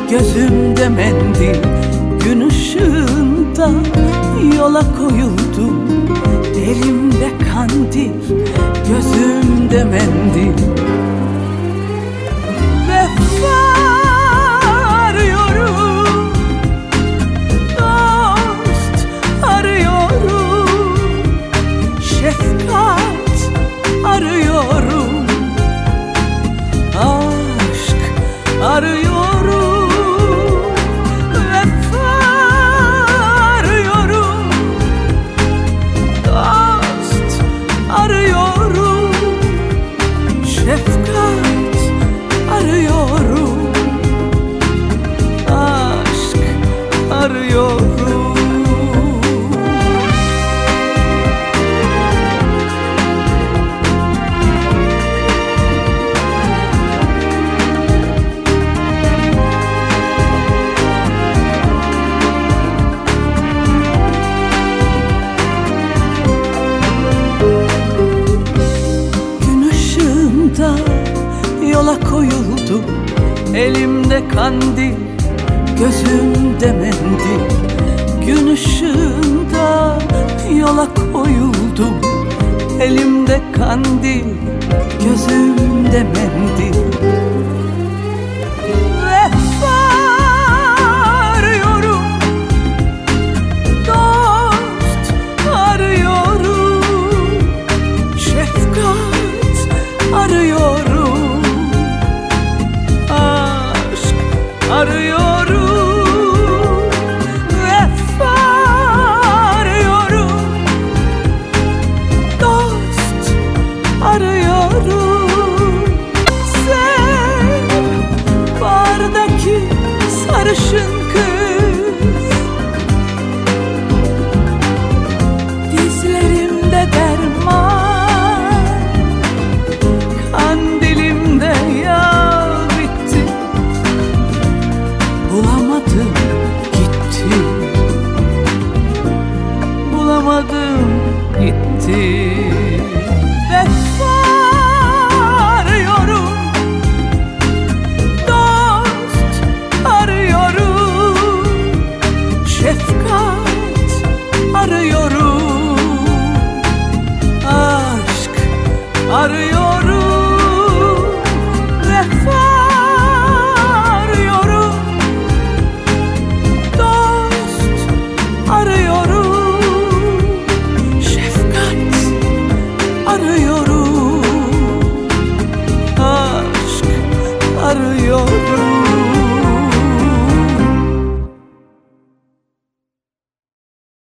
gözümde mendil. Gün ışığında yola koyuldum, elimde kandil, gözümde mendil. Vefa arıyorum, dost arıyorum, şefkat arıyorum, aşk arıyorum. Yola koyuldum, elimde kandil, gözümde mendil. Gün ışığında yola koyuldum, elimde kandil, gözümde mendil. Vefa arıyorum, dost arıyorum, şefkat arıyorum, arıyorum, vefa arıyorum, dost arıyorum. Sen bardaki sarışın kız, dizlerimde derman, kandilimde yağ bitti. Bulamadım gitti, bulamadım gitti. Vefa arıyorum, dost arıyorum, şefkat arıyorum, aşk arıyorum.